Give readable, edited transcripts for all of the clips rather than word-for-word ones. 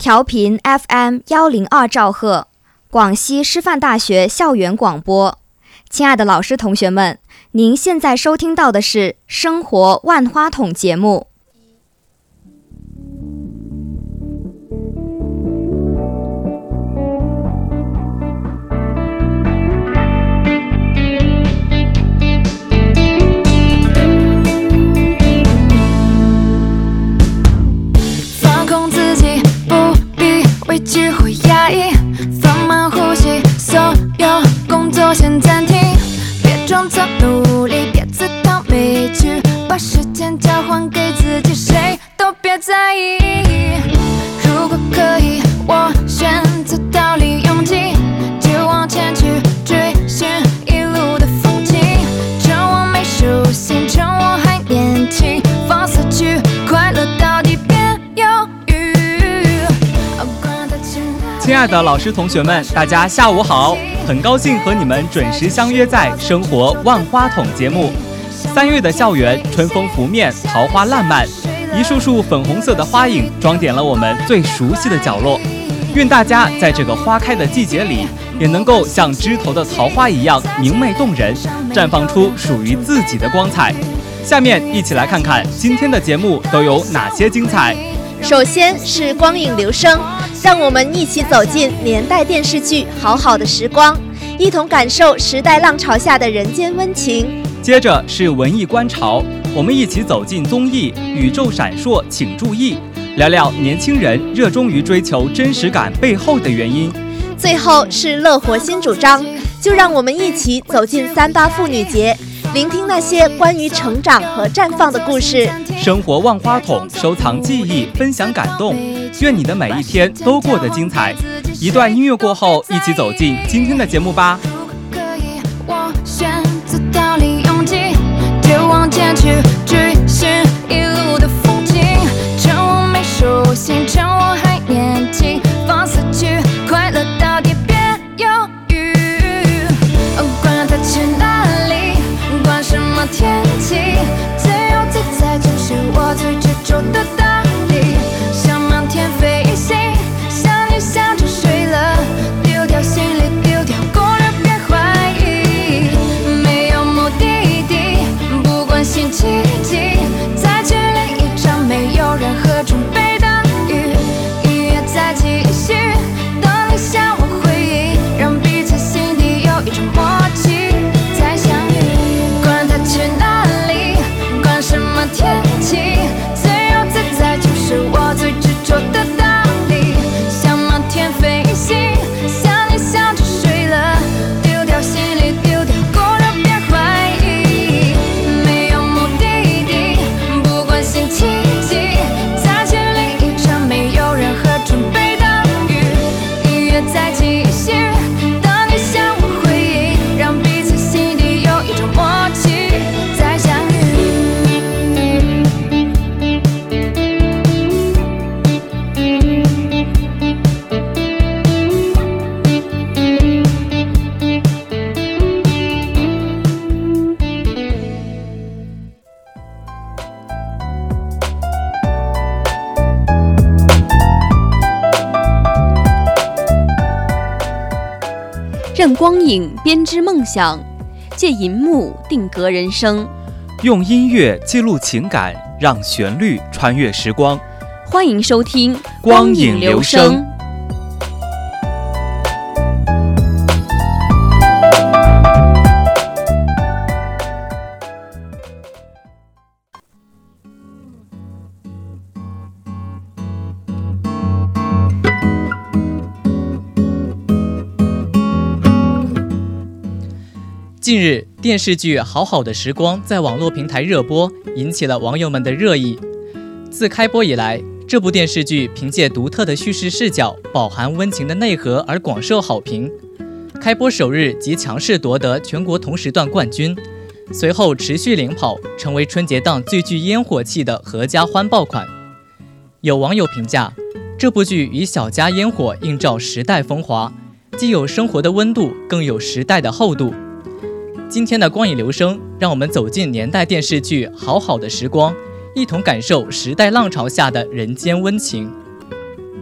调频 FM102兆赫，广西师范大学校园广播。亲爱的老师同学们，您现在收听到的是生活万花筒节目。 放空自己，不必畏惧或压抑，放慢呼吸，所有工作先暂停，别装作努力，别自讨没趣，把时间交还给自己，谁都别在意。如果可以，我选择逃离拥挤，就往前去追寻一路的风景，趁我没熟悉，趁我还年轻，放肆去快乐到底，别犹豫。 亲爱的老师同学们，大家下午好，很高兴和你们准时相约在生活万花筒节目。3月的校园，春风拂面，桃花烂漫，一束束粉红色的花影装点了我们最熟悉的角落。愿大家在这个花开的季节里，也能够像枝头的桃花一样明媚动人，绽放出属于自己的光彩。下面一起来看看今天的节目都有哪些精彩。 首先是光影留声，让我们一起走进年代电视剧《好好的时光》，一同感受时代浪潮下的人间温情。 接着是文艺观潮，我们一起走进综艺《宇宙闪烁请注意》，聊聊年轻人热衷于追求真实感背后的原因。 最后是乐活新主张，就让我们一起走进38妇女节，聆听那些关于成长和绽放的故事。 生活万花筒，收藏记忆，分享感动，愿你的每一天都过得精彩。一段音乐过后，一起走进今天的节目吧。 可以，我选择逃离拥挤，就往前去追寻一路的风景，趁我没熟悉，趁我还年轻，放肆去快乐到底，别犹豫。管它去哪里，管什么天气，自由自在就是我最执着的道理。想满天飞行，想你想着睡了，丢掉行李，丢掉攻略，别怀疑。没有目的地，不关心奇迹，再去淋一场没有任何准备的雨。音乐在继续，等你向我回应，让彼此心底有一种默契，再相遇。管它去哪里，管什么天气，自由自在就是我最执着的道理。想满天飞行，想你想着睡了，丢掉行李，丢掉攻略，别怀疑。没有目的地，不关心奇迹，再去淋一场没有任何准备的雨。音乐在继续，等你向我回应，让彼此心底有一种默契，再相遇。 任光影编织梦想，借银幕定格人生， 用音乐记录情感，让旋律穿越时光。 欢迎收听光影留声。近日，电视剧《好好的时光》在网络平台热播，引起了网友们的热议。自开播以来，这部电视剧凭借独特的叙事视角、饱含温情的内核而广受好评。开播首日即强势夺得全国同时段冠军，随后持续领跑，成为春节档最具烟火气的合家欢爆款。有网友评价，这部剧以小家烟火映照时代风华，既有生活的温度，更有时代的厚度。今天的光影留声，让我们走进年代电视剧《好好的时光》，一同感受时代浪潮下的人间温情。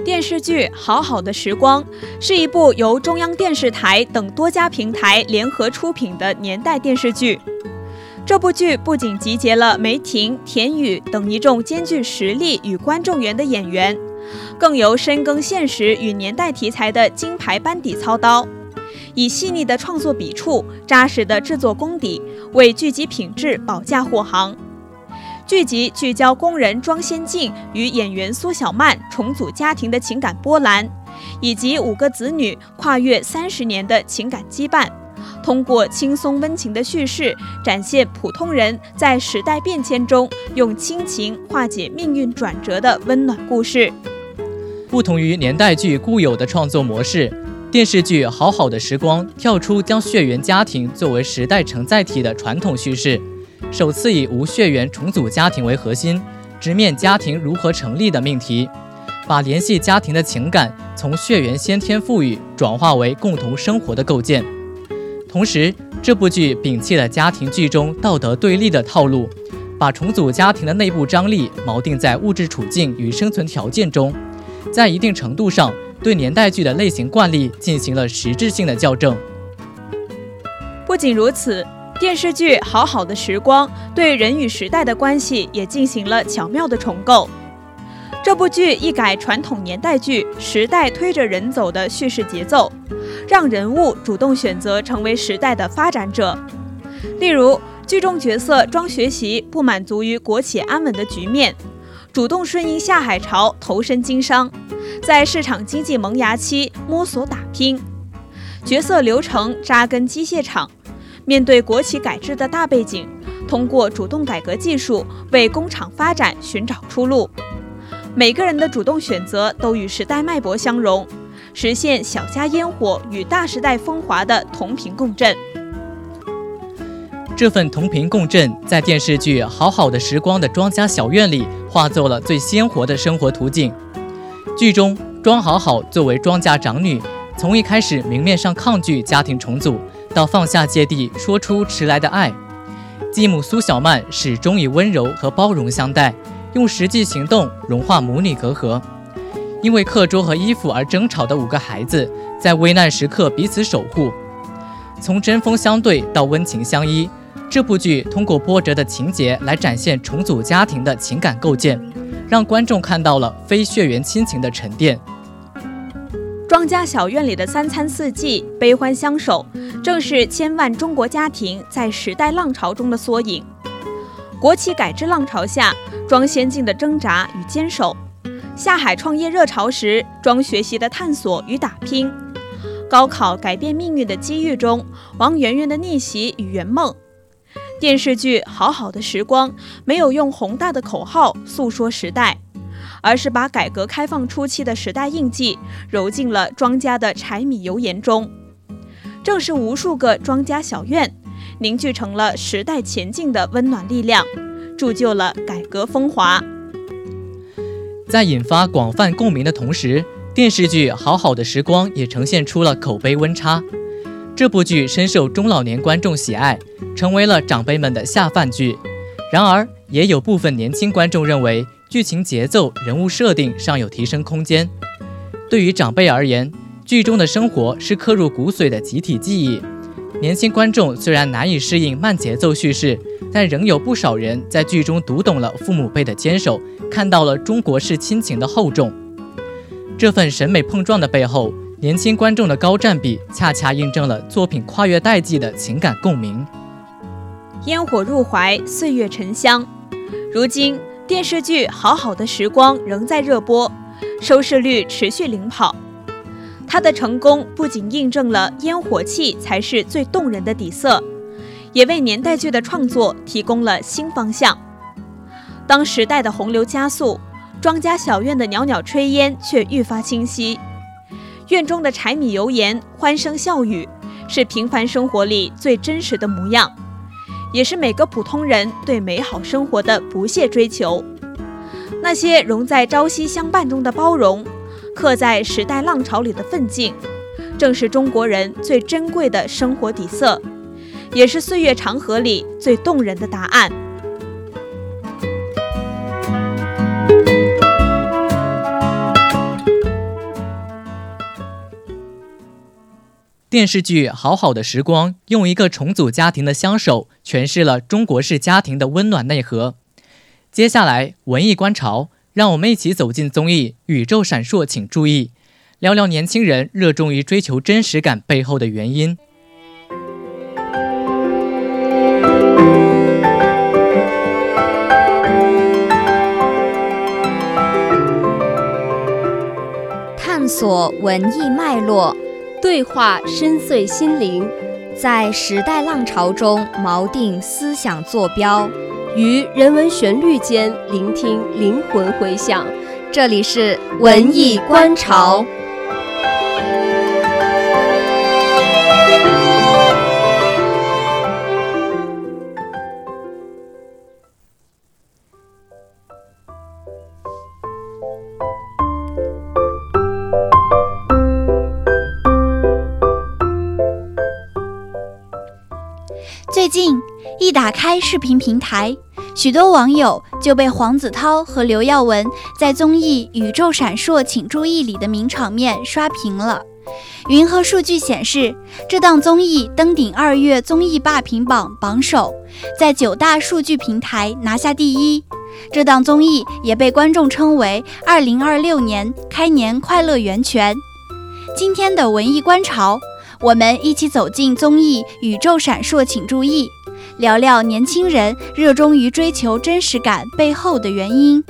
电视剧《好好的时光》是一部由中央电视台等多家平台联合出品的年代电视剧。这部剧不仅集结了梅婷、田雨等一众兼具实力与观众缘的演员，更由深耕现实与年代题材的金牌班底操刀，以细腻的创作笔触、扎实的制作功底，为剧集品质保驾护航。剧集聚焦工人庄先进与演员苏小曼重组家庭的情感波澜，以及5个子女跨越30年的情感羁绊，通过轻松温情的叙事，展现普通人在时代变迁中用亲情化解命运转折的温暖故事。 不同于年代剧固有的创作模式，电视剧《好好的时光》跳出将血缘家庭作为时代承载体的传统叙事，首次以无血缘重组家庭为核心，直面家庭如何成立的命题，把联系家庭的情感从血缘先天赋予转化为共同生活的构建。同时，这部剧摒弃了家庭剧中道德对立的套路，把重组家庭的内部张力锚定在物质处境与生存条件中，在一定程度上对年代剧的类型惯例进行了实质性的校正。 不仅如此，电视剧《好好的时光》对人与时代的关系也进行了巧妙的重构。这部剧一改传统年代剧时代推着人走的叙事节奏，让人物主动选择成为时代的发展者。例如，剧中角色庄学习不满足于国企安稳的局面，主动顺应下海潮投身经商，在市场经济萌芽期摸索打拼。角色刘成扎根机械厂，面对国企改制的大背景，通过主动改革技术为工厂发展寻找出路。每个人的主动选择都与时代脉搏相融，实现小家烟火与大时代风华的同频共振。 这份同频共振在电视剧《好好的时光》的庄家小院里化作了最鲜活的生活图景。剧中庄好好作为庄家长女，从一开始明面上抗拒家庭重组，到放下芥蒂说出迟来的爱。继母苏小曼始终以温柔和包容相待，用实际行动融化母女隔阂。因为课桌和衣服而争吵的5个孩子，在危难时刻彼此守护。从针锋相对到温情相依，这部剧通过波折的情节来展现重组家庭的情感构建，让观众看到了非血缘亲情的沉淀。 庄家小院里的3餐4季，悲欢相守，正是千万中国家庭在时代浪潮中的缩影。国企改制浪潮下，庄先进的挣扎与坚守；下海创业热潮时，庄学习的探索与打拼；高考改变命运的机遇中，王媛媛的逆袭与圆梦。电视剧《好好的时光》没有用宏大的口号诉说时代，而是把改革开放初期的时代印记揉进了庄家的柴米油盐中。正是无数个庄家小院，凝聚成了时代前进的温暖力量，铸就了改革风华。 在引发广泛共鸣的同时，电视剧《好好的时光》也呈现出了口碑温差。这部剧深受中老年观众喜爱，成为了长辈们的下饭剧。然而，也有部分年轻观众认为剧情节奏、人物设定尚有提升空间。对于长辈而言，剧中的生活是刻入骨髓的集体记忆。年轻观众虽然难以适应慢节奏叙事，但仍有不少人在剧中读懂了父母辈的坚守，看到了中国式亲情的厚重。这份审美碰撞的背后，年轻观众的高占比恰恰印证了作品跨越代际的情感共鸣。 烟火入怀，岁月沉香。如今电视剧《好好的时光》仍在热播，收视率持续领跑。它的成功不仅印证了烟火气才是最动人的底色，也为年代剧的创作提供了新方向。当时代的洪流加速，庄家小院的袅袅炊烟却愈发清晰。院中的柴米油盐、欢声笑语，是平凡生活里最真实的模样，也是每个普通人对美好生活的不懈追求。那些融在朝夕相伴中的包容，刻在时代浪潮里的奋进，正是中国人最珍贵的生活底色，也是岁月长河里最动人的答案。 电视剧《好好的时光》用一个重组家庭的相守，诠释了中国式家庭的温暖内核。接下来，文艺观潮，让我们一起走进综艺《宇宙闪烁请注意》，聊聊年轻人热衷于追求真实感背后的原因。 探索文艺脉络， 对话深邃心灵， 在时代浪潮中锚定思想坐标， 于人文旋律间聆听灵魂回响。 这里是文艺观潮。 最近一打开视频平台，许多网友就被黄子韬和刘耀文在综艺《宇宙闪烁请注意》里的名场面刷屏了。云和数据显示，这档综艺登顶2月综艺霸屏榜榜首，在9大数据平台拿下第1。这档综艺也被观众称为2026年开年快乐源泉。今天的文艺观潮，我们一起走进综艺《宇宙闪烁请注意》，聊聊年轻人热衷于追求真实感背后的原因。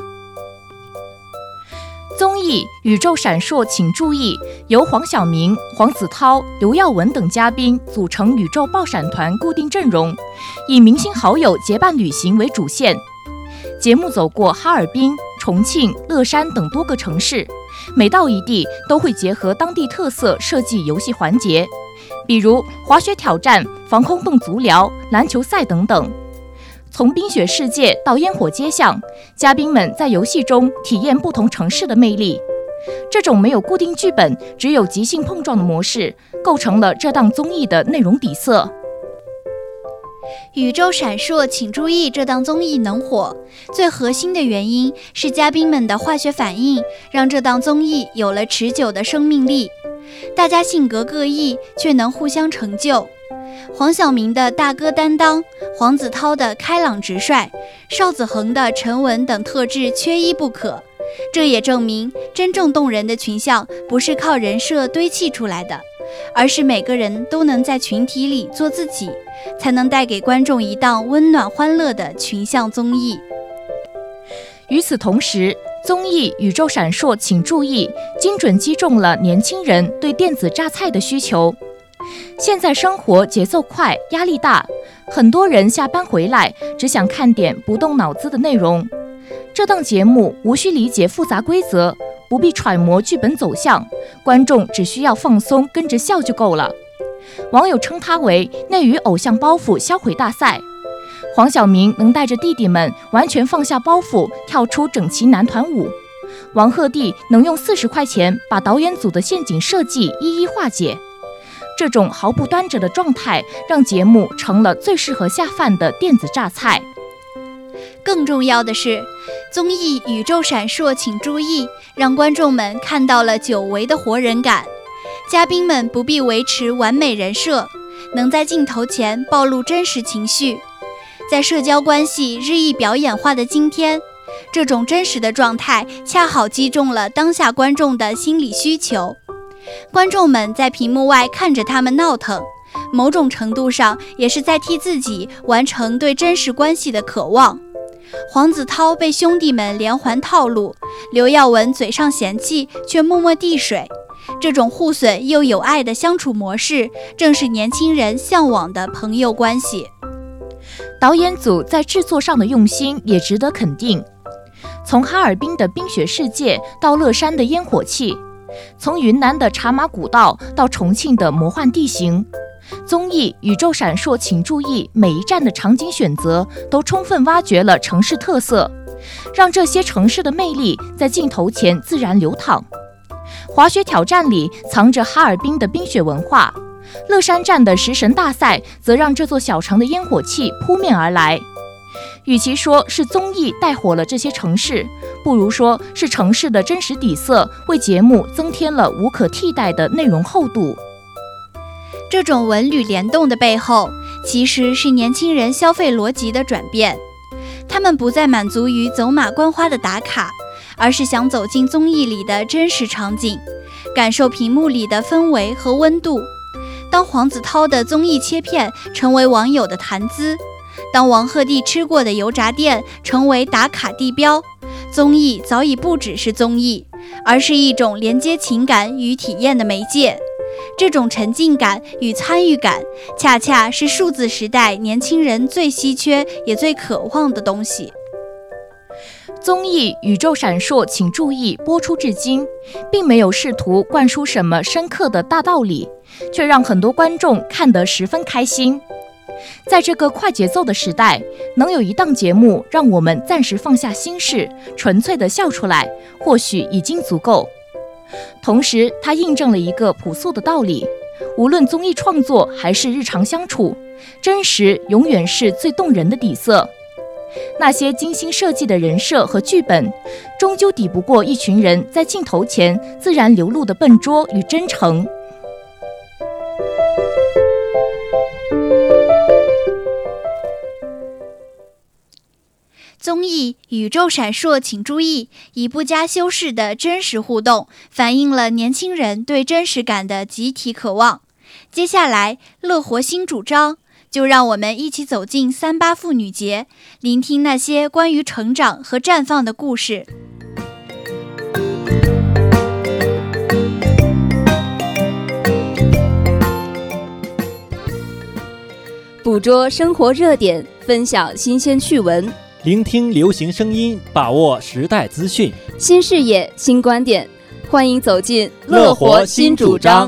综艺《宇宙闪烁请注意》由黄晓明、黄子韬、刘耀文等嘉宾组成宇宙爆闪团固定阵容，以明星好友结伴旅行为主线。节目走过哈尔滨、重庆、乐山等多个城市，每到一地都会结合当地特色设计游戏环节，比如滑雪挑战、防空洞足疗、篮球赛等等。从冰雪世界到烟火街巷，嘉宾们在游戏中体验不同城市的魅力。这种没有固定剧本，只有即兴碰撞的模式，构成了这档综艺的内容底色。 宇宙闪烁请注意，这档综艺能火，最核心的原因是嘉宾们的化学反应，让这档综艺有了持久的生命力。大家性格各异，却能互相成就。黄晓明的大哥担当，黄子韬的开朗直率，邵子恒的沉稳等特质缺一不可。这也证明，真正动人的群像不是靠人设堆砌出来的，而是每个人都能在群体里做自己，才能带给观众一档温暖欢乐的群像综艺。 与此同时，综艺《宇宙闪烁请注意》精准击中了年轻人对电子榨菜的需求。现在生活节奏快，压力大，很多人下班回来只想看点不动脑子的内容。这档节目无需理解复杂规则，不必揣摩剧本走向，观众只需要放松跟着笑就够了。网友称它为内娱偶像包袱销毁大赛。黄晓明能带着弟弟们完全放下包袱，跳出整齐男团舞。王鹤棣能用40块钱把导演组的陷阱设计一一化解。这种毫不端着的状态，让节目成了最适合下饭的电子榨菜。 更重要的是，综艺《宇宙闪烁请注意》让观众们看到了久违的活人感。嘉宾们不必维持完美人设，能在镜头前暴露真实情绪。在社交关系日益表演化的今天，这种真实的状态恰好击中了当下观众的心理需求。观众们在屏幕外看着他们闹腾，某种程度上也是在替自己完成对真实关系的渴望。黄子韬被兄弟们连环套路，刘耀文嘴上嫌弃却默默递水，这种互损又有爱的相处模式，正是年轻人向往的朋友关系。 导演组在制作上的用心也值得肯定。从哈尔滨的冰雪世界到乐山的烟火气，从云南的茶马古道到重庆的魔幻地形，综艺《宇宙闪烁请注意》每一站的场景选择都充分挖掘了城市特色，让这些城市的魅力在镜头前自然流淌。滑雪挑战里藏着哈尔滨的冰雪文化，乐山站的食神大赛则让这座小城的烟火气扑面而来。与其说是综艺带火了这些城市，不如说是城市的真实底色为节目增添了无可替代的内容厚度。 这种文旅联动的背后，其实是年轻人消费逻辑的转变。他们不再满足于走马观花的打卡，而是想走进综艺里的真实场景，感受屏幕里的氛围和温度。当黄子韬的综艺切片成为网友的谈资，当王鹤棣吃过的油炸店成为打卡地标，综艺早已不只是综艺，而是一种连接情感与体验的媒介。这种沉浸感与参与感，恰恰是数字时代年轻人最稀缺也最渴望的东西。 综艺《宇宙闪烁请注意》播出至今，并没有试图灌输什么深刻的大道理，却让很多观众看得十分开心。在这个快节奏的时代，能有一档节目让我们暂时放下心事，纯粹的笑出来，或许已经足够。同时，它印证了一个朴素的道理：无论综艺创作还是日常相处，真实永远是最动人的底色。那些精心设计的人设和剧本，终究抵不过一群人在镜头前自然流露的笨拙与真诚。 综艺《宇宙闪烁请注意》以不加修饰的真实互动，反映了年轻人对真实感的集体渴望。接下来，乐活新主张，就让我们一起走进38妇女节，聆听那些关于成长和绽放的故事。 捕捉生活热点，分享新鲜趣闻， 聆听流行声音，把握时代资讯， 新视野，新观点，欢迎走进乐活新主张。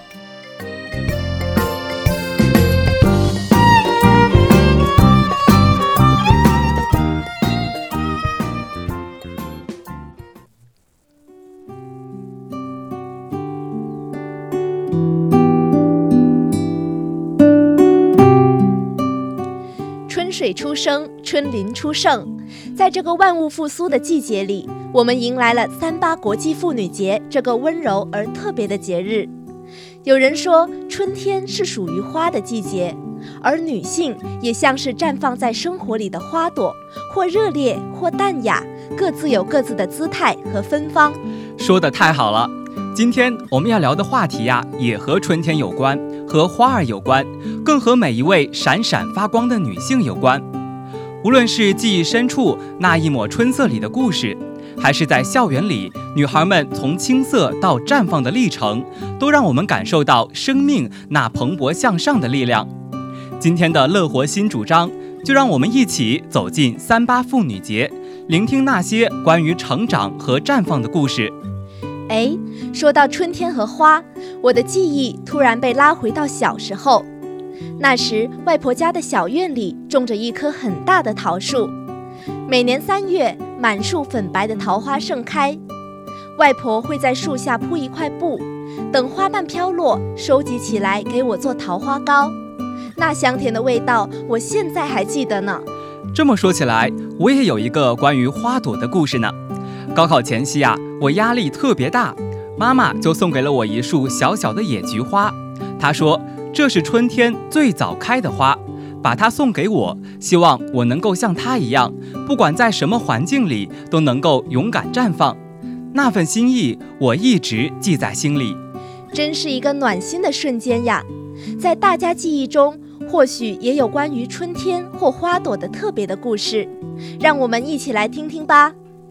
春水初生，春林初盛。在这个万物复苏的季节里，我们迎来了38国际妇女节这个温柔而特别的节日。有人说，春天是属于花的季节，而女性也像是绽放在生活里的花朵，或热烈，或淡雅，各自有各自的姿态和芬芳。 说得太好了！今天我们要聊的话题呀，也和春天有关，和花儿有关，更和每一位闪闪发光的女性有关。无论是记忆深处那一抹春色里的故事，还是在校园里女孩们从青涩到绽放的历程，都让我们感受到生命那蓬勃向上的力量。今天的乐活新主张，就让我们一起走进38妇女节，聆听那些关于成长和绽放的故事。 说到春天和花，我的记忆突然被拉回到小时候。那时外婆家的小院里种着一棵很大的桃树，每年3月，满树粉白的桃花盛开。外婆会在树下铺一块布，等花瓣飘落，收集起来给我做桃花糕。那香甜的味道，我现在还记得呢。 这么说起来，我也有一个关于花朵的故事呢。高考前夕啊，我压力特别大，妈妈就送给了我一束小小的野菊花。她说这是春天最早开的花，把它送给我，希望我能够像它一样，不管在什么环境里都能够勇敢绽放。那份心意我一直记在心里。 真是一个暖心的瞬间呀！在大家记忆中，或许也有关于春天或花朵的特别的故事，让我们一起来听听吧。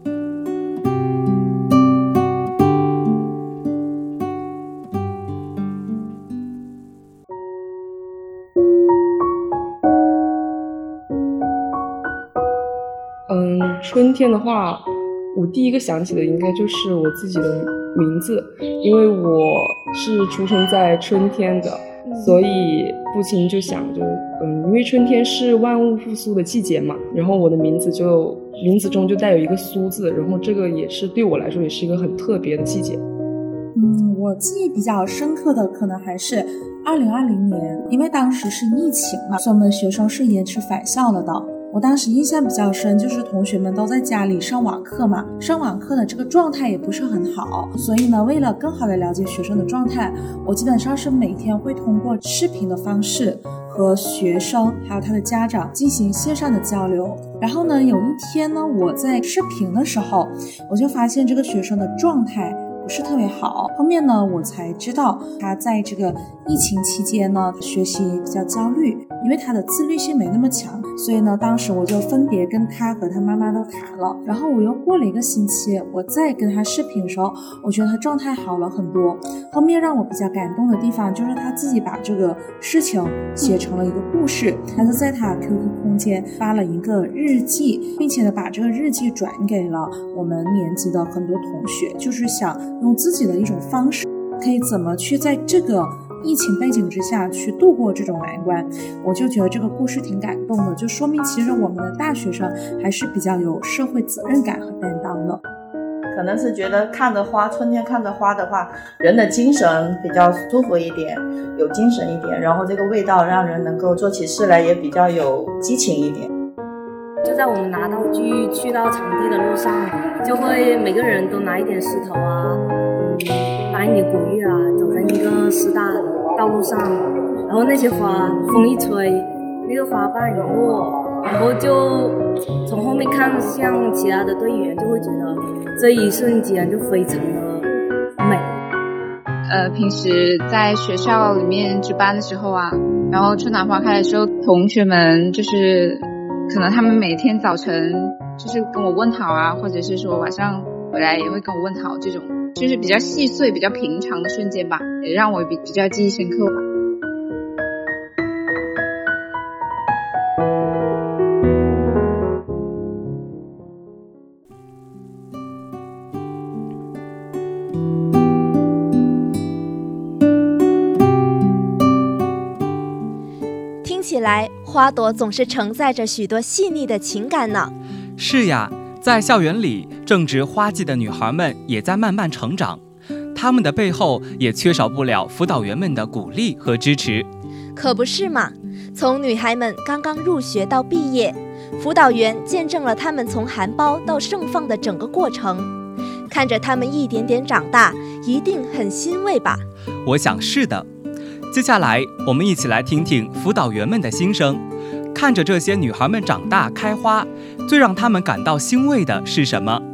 春天的话，我第一个想起的应该就是我自己的名字，因为我是出生在春天的，所以不禁就想着，因为春天是万物复苏的季节嘛，然后我的名字中就带有一个苏字，然后这个也是对我来说也是一个很特别的季节。 我记忆比较深刻的可能还是2020年，因为当时是疫情嘛，所以我们学生是延迟返校了的。 我当时印象比较深，就是同学们都在家里上网课嘛，上网课的这个状态也不是很好，所以呢，为了更好的了解学生的状态，我基本上是每天会通过视频的方式和学生还有他的家长进行线上的交流。然后呢，有一天呢，我在视频的时候，我就发现这个学生的状态不是特别好。后面呢，我才知道他在这个疫情期间呢，学习比较焦虑，因为他的自律性没那么强，所以呢，当时我就分别跟他和他妈妈都谈了。然后我又过了1个星期，我再跟他视频的时候，我觉得他状态好了很多。后面让我比较感动的地方就是他自己把这个事情写成了一个故事，他就在他 QQ 空间发了一个日记，并且呢把这个日记转给了我们年级的很多同学，就是想用自己的一种方式可以怎么去在这个疫情背景之下去度过这种难关。我就觉得这个故事挺感动的，就说明其实我们的大学生还是比较有社会责任感和担当的。 可能是觉得看着花，春天看着花的话，人的精神比较舒服一点，有精神一点，然后这个味道让人能够做起事来也比较有激情一点。 就在我们拿道具去到场地的路上，就会每个人都拿一点石头啊，拿一点果叶啊，走在那个师大道路上，然后那些花风一吹，那个花瓣一落，然后就从后面看向其他的队员，就会觉得这一瞬间就非常的美。 平时在学校里面值班的时候啊，然后春暖花开的时候，同学们就是可能他们每天早晨就是跟我问好啊，或者是说晚上回来也会跟我问好，这种就是比较细碎比较平常的瞬间吧，也让我比较记忆深刻吧。 听起来花朵总是承载着许多细腻的情感呢。 是呀，在校园里正值花季的女孩们也在慢慢成长，她们的背后也缺少不了辅导员们的鼓励和支持。 可不是嘛，从女孩们刚刚入学到毕业，辅导员见证了她们从含苞到盛放的整个过程，看着她们一点点长大，一定很欣慰吧？ 我想是的。接下来我们一起来听听辅导员们的心声，看着这些女孩们长大开花，最让她们感到欣慰的是什么？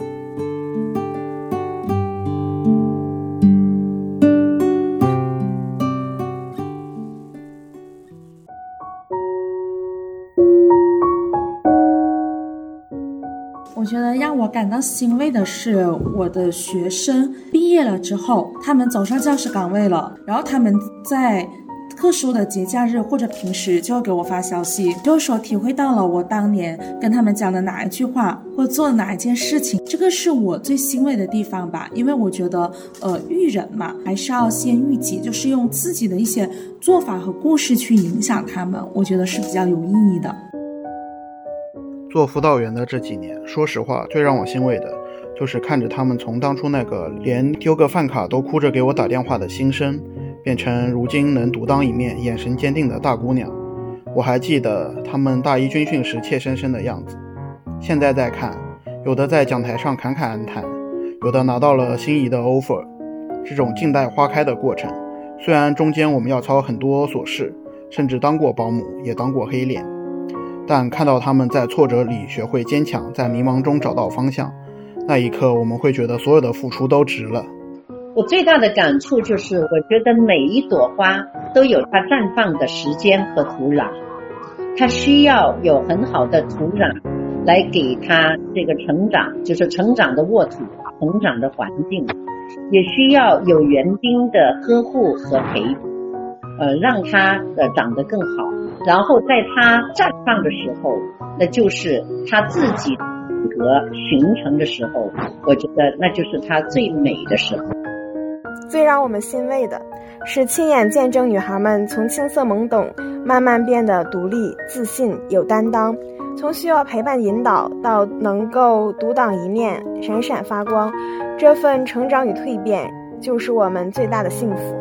我觉得让我感到欣慰的是，我的学生毕业了之后，他们走上教师岗位了，然后他们在特殊的节假日或者平时就会给我发消息，就是说体会到了我当年跟他们讲的哪一句话或做的哪一件事情，这个是我最欣慰的地方吧。因为我觉得育人嘛，还是要先育己，就是用自己的一些做法和故事去影响他们，我觉得是比较有意义的。 做辅导员的这几年，说实话最让我欣慰的就是看着他们从当初那个连丢个饭卡都哭着给我打电话的新生，变成如今能独当一面眼神坚定的大姑娘。我还记得他们大一军训时怯生生的样子，现在再看，有的在讲台上侃侃而谈，有的拿到了心仪的 offer。 这种静待花开的过程，虽然中间我们要操很多琐事，甚至当过保姆也当过黑脸，但看到他们在挫折里学会坚强，在迷茫中找到方向，那一刻我们会觉得所有的付出都值了。 我最大的感触就是，我觉得每一朵花都有它绽放的时间和土壤，它需要有很好的土壤来给它这个成长，就是成长的沃土，成长的环境，也需要有园丁的呵护和陪伴，让它长得更好。然后在它绽放的时候，那就是它自己性格形成的时候，我觉得那就是它最美的时候。 最让我们欣慰的是亲眼见证女孩们从青涩懵懂慢慢变得独立、自信、有担当，从需要陪伴引导到能够独当一面、闪闪发光，这份成长与蜕变就是我们最大的幸福。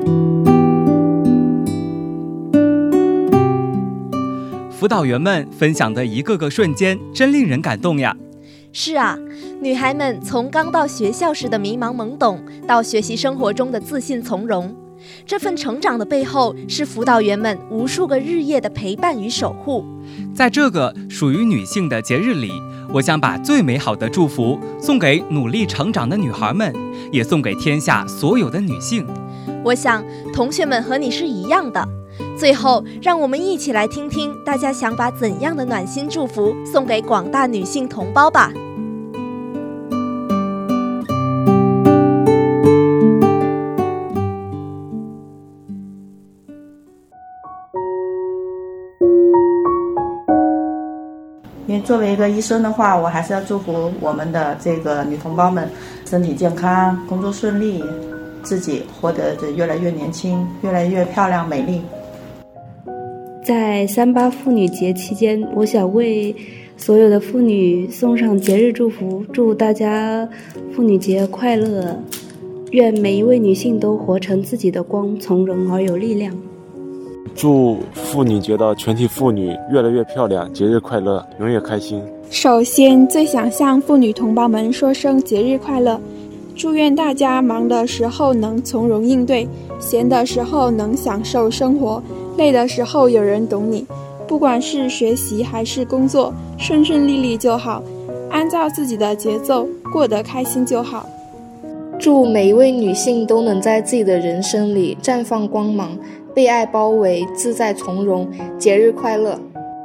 辅导员们分享的一个个瞬间真令人感动呀。 是啊，女孩们从刚到学校时的迷茫懵懂，到学习生活中的自信从容，这份成长的背后是辅导员们无数个日夜的陪伴与守护。 在这个属于女性的节日里，我想把最美好的祝福送给努力成长的女孩们，也送给天下所有的女性。 我想同学们和你是一样的。最后，让我们一起来听听大家想把怎样的暖心祝福送给广大女性同胞吧。 因为作为一个医生的话，我还是要祝福我们的这个女同胞们身体健康，工作顺利，自己活得越来越年轻，越来越漂亮美丽。 在3·8妇女节期间，我想为所有的妇女送上节日祝福，祝大家妇女节快乐，愿每一位女性都活成自己的光，从容而有力量。 祝妇女节的全体妇女越来越漂亮，节日快乐，永远开心。 首先最想向妇女同胞们说声节日快乐，祝愿大家忙的时候能从容应对，闲的时候能享受生活，累的时候有人懂你。不管是学习还是工作，顺顺利利就好，按照自己的节奏过得开心就好。 祝每一位女性都能在自己的人生里绽放光芒，被爱包围，自在从容，节日快乐。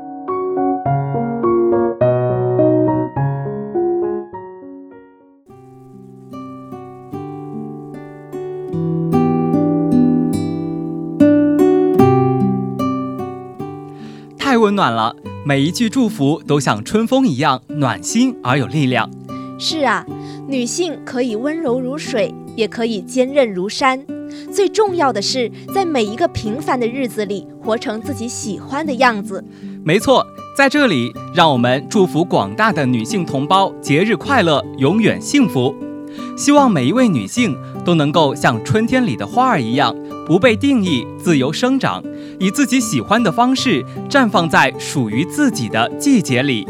太温暖了，每一句祝福都像春风一样暖心而有力量。 是啊，女性可以温柔如水，也可以坚韧如山。最重要的是，在每一个平凡的日子里，活成自己喜欢的样子。 没错，在这里，让我们祝福广大的女性同胞节日快乐，永远幸福。希望每一位女性都能够像春天里的花儿一样，不被定义，自由生长，以自己喜欢的方式绽放在属于自己的季节里。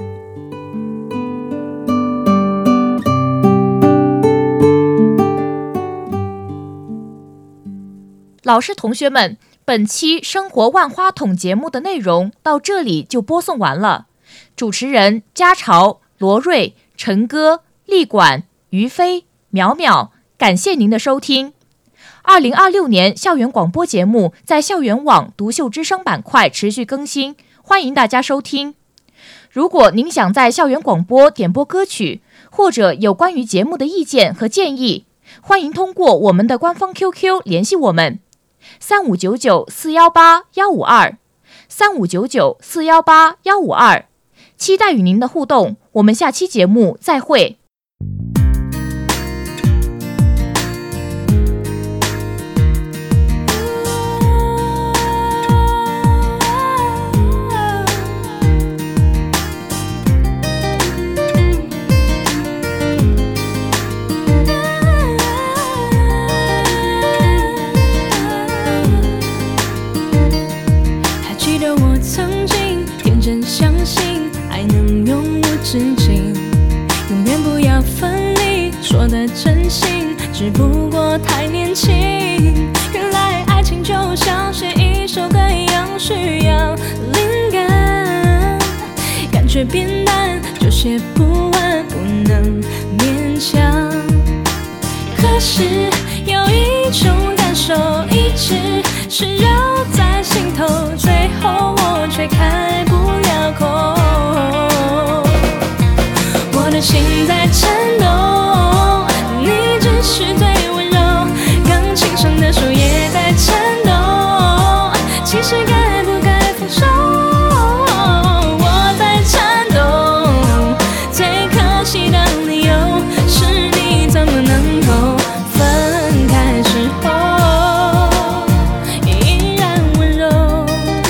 老师同学们，本期生活万花筒节目的内容到这里就播送完了。主持人嘉潮、罗瑞、陈哥、立管、于飞、淼淼，感谢您的收听。2026年校园广播节目在校园网独秀之声板块持续更新，欢迎大家收听。如果您想在校园广播点播歌曲，或者有关于节目的意见和建议，欢迎通过我们的官方 QQ 联系我们，3599-418-152，3599-418-152，期待与您的互动，我们下期节目再会。 永远不要分离，说的真心，只不过太年轻。原来爱情就像写一首歌一样，需要灵感，感觉变淡就写不完，不能勉强。可是有一种感受一直是绕在心头，最后我却开不了口。我的心在颤抖，你只是最温柔，钢琴上的手也在颤抖，其实该不该放手？我在颤抖，最可惜的理由是你怎么能够分开之后依然温柔。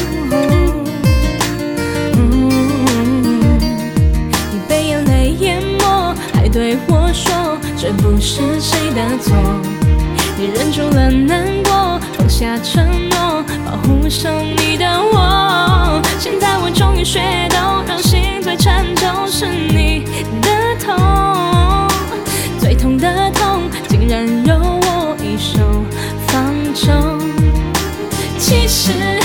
你被眼泪淹没，还对我说这不是谁的错，你忍住了难过，放下承诺，保护生你的我。现在我终于学懂，让心最颤抖是你的痛，最痛的痛竟然由我一手放纵。其实